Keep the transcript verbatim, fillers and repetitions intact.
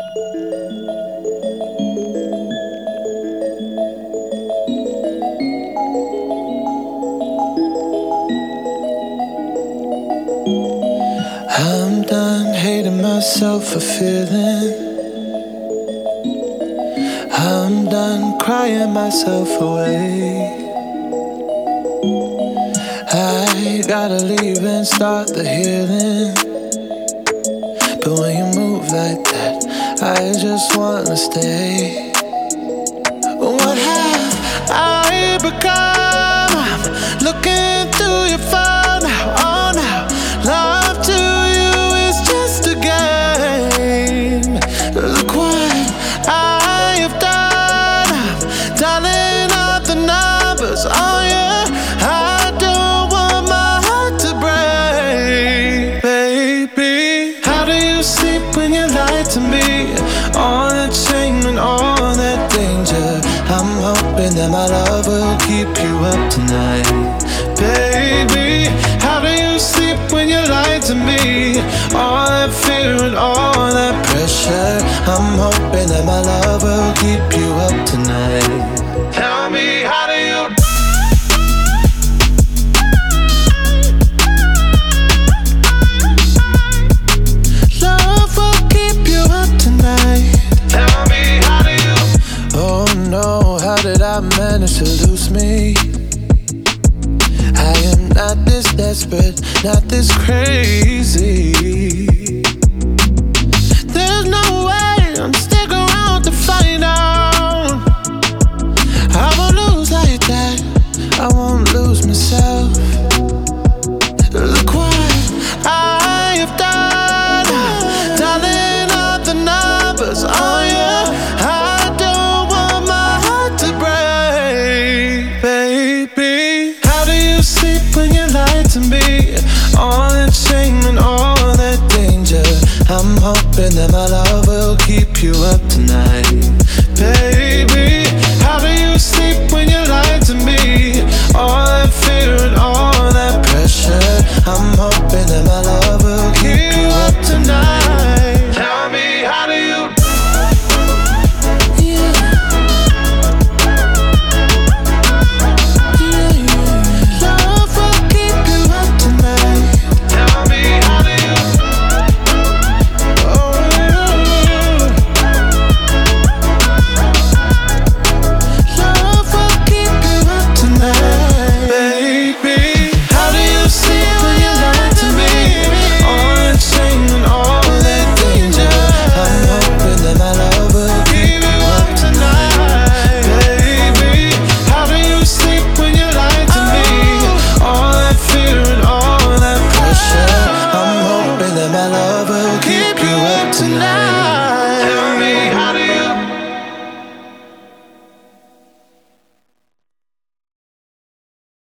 I'm done hating myself for feeling. I'm done crying myself away. I gotta leave and start the healing. But when you move like that, I just wanna stay. What have I become? I'm looking through your phone now, oh now. Love to you is just a game. Look what I have done. I'm dialing up the numbers, oh yeah. I don't want my heart to break, baby. How do you sleep when you lie to me? All that shame and all that danger. I'm hoping that my love will keep you up tonight, baby. How do you sleep when you lie to me? All that fear and all that pressure. I'm hoping that my love will keep you up tonight. Tell me, how do you? Love will keep you up tonight. Tell me, how do you? Oh no, how did I manage to lose me? I am not this desperate, not this crazy. There's no way I'm sticking around to find out. I won't lose like that, I won't lose myself. Look what I have done, dialing up the numbers, oh yeah. I don't want my heart to break, baby. How do you sleep when you lie to me? All that shame and all that danger. I'm hoping that my love will keep you up tonight, baby. How do you sleep when you lie to me? All that fear and all that pressure. I'm hoping that my love will keep you up tonight.